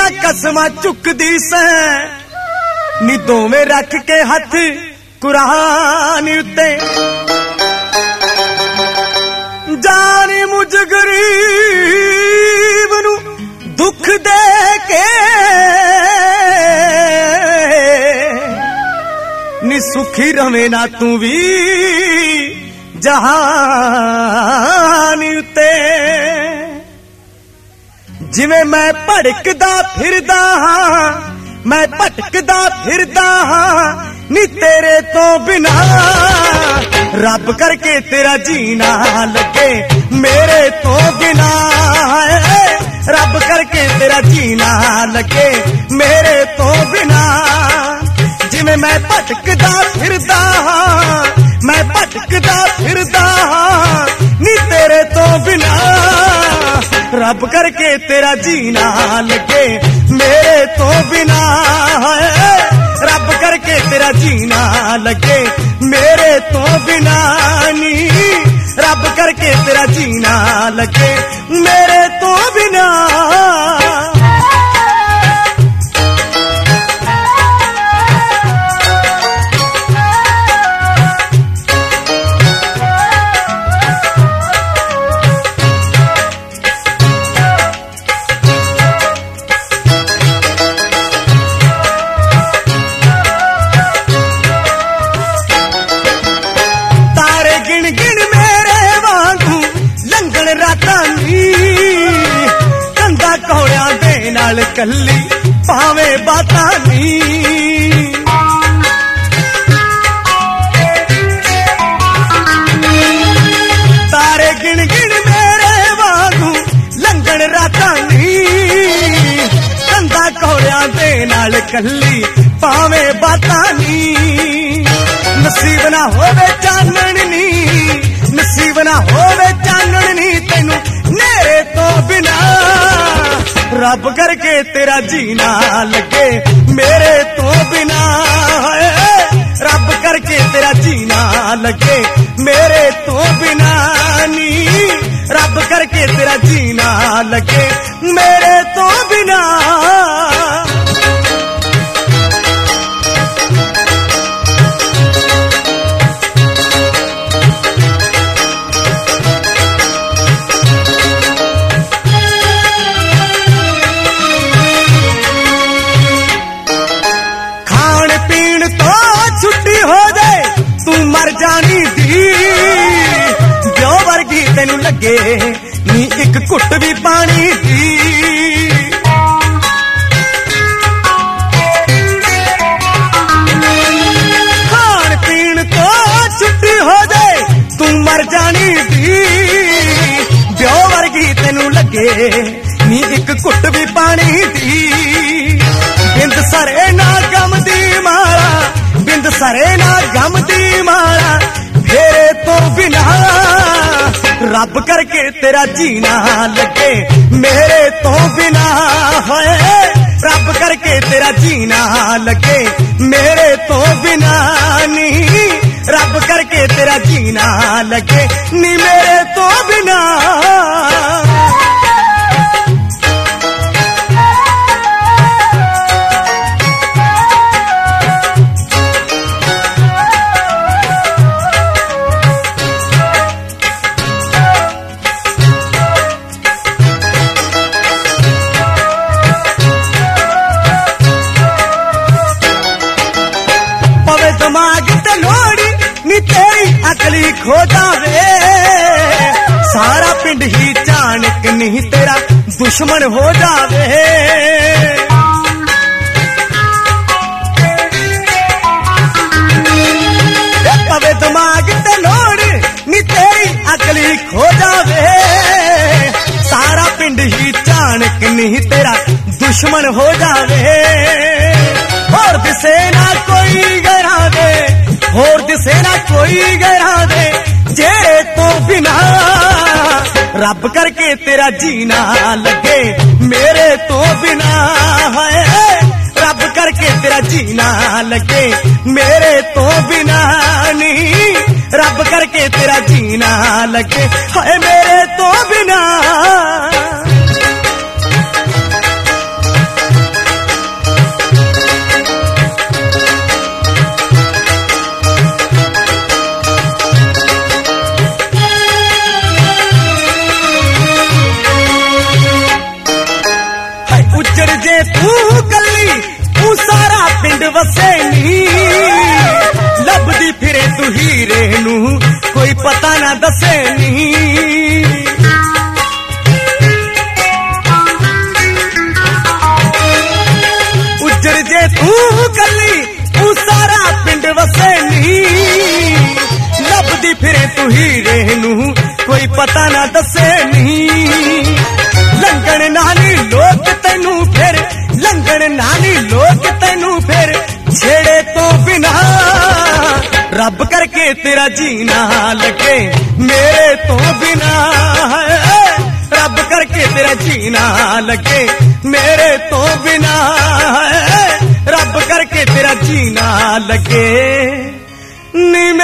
कसमां चुकदी सै नी दोवें रख के हथ कुरान उत्ते जानी मुझ गरीब नू दुख दे के नी सुखी रवे ना तू भी जहान उत्ते जिवें मैं भड़कदा फिरदा हां मैं भटकदा फिरदा हां नी तेरे तो बिना रब करके तेरा जीना लगे मेरे तो बिना रब करके तेरा जीना लगे मेरे तो बिना जिवें मैं भटकदा फिरदा हां मैं भटकदा फिरदा हां नी तेरे तो बिना रब करके तेरा जीना लगे मेरे तो बिना रब करके तेरा जीना लगे मेरे तो बिना नी रब करके तेरा जीना लगे मेरे तो बिना कल्ली भावे बाता नी तारे गिन गिन मेरे वांगू लंघण रातां नी कंधा कोड़ियां दे नाल कल्ली भावे बाता नी नसीब ना होवे चानण नी नसीब ना होवे चानण नी तैनू नेरे तो बिना रब करके तेरा जीना लगे मेरे तो बिना रब करके तेरा जीना लगे मेरे तो बिना नी रब करके तेरा जीना लगे मेरे तो बिना मर जानी दी जो वर्गी तेनू लगे नी एक घुट भी पानी दी खान पीन तो छुट्टी हो जाए तू मर जानी दी जो वर्गी तेनू लगे नी एक घुट भी पानी दी बिंद सरे ना गम दी मारा बिंद सरे ना गम दी मारा फेरे तो बिना रब करके तेरा जीना लगे मेरे तो बिना रब करके तेरा जीना लगे मेरे तो बिना नी रब करके तेरा जीना लगे नी मेरे तो बिना अकली खो जावे सारा पिंड ही चाणक नहीं तेरा दुश्मन हो जावे पवे दिमाग ते लोड़ नी तेरी अकली खो जावे सारा पिंड ही चाणक नहीं तेरा दुश्मन हो जावे और दिसे ना कोई गरा दे होर दिसे ना कोई गरा दे जेरे तो बिना रब करके तेरा जीना लगे मेरे तो बिना रब करके तेरा जीना लगे मेरे तो बिना नी रब करके तेरा जीना लगे हाय मेरे तो बिना ਉਜੜ ਜੇ ਤੂੰ ਕੱਲੀ ਤੂੰ ਸਾਰਾ ਪਿੰਡ ਵਸੇ ਨੀ ਲੱਭਦੀ ਫਿਰੇ ਤੂੰ ਹੀਰੇ ਨੂੰ ਕੋਈ ਪਤਾ ਨਾ ਦੱਸੇ ਨੀ ਉਜੜ ਜੇ ਤੂੰ ਕੱਲੀ ਤੂੰ ਸਾਰਾ ਪਿੰਡ ਵਸੇ ਨੀ ਲੱਭਦੀ ਫਿਰੇ ਤੂੰ ਹੀਰੇ ਨੂੰ ਕੋਈ ਪਤਾ ਨਾ ਦੱਸੇ ਨੀ ਲੰਘਣ ਨਾਲੀ ਲੋਕ ਤੈਨੂੰ ਫਿਰ ਲੰਘਣ ਨਾਲੀ ਲੋਕ ਤੈਨੂੰ ਫਿਰ ਛੇੜੇ ਤੋਂ ਬਿਨਾ ਰੱਬ ਕਰਕੇ ਤੇਰਾ ਜੀਣਾ ਲੱਗੇ ਮੇਰੇ ਤੋਂ ਬਿਨਾ ਰੱਬ ਕਰਕੇ ਤੇਰਾ ਜੀਣਾ ਲੱਗੇ ਮੇਰੇ ਤੋਂ ਬਿਨਾ ਰੱਬ ਕਰਕੇ ਤੇਰਾ ਜੀਣਾ ਲੱਗੇ ਨੀ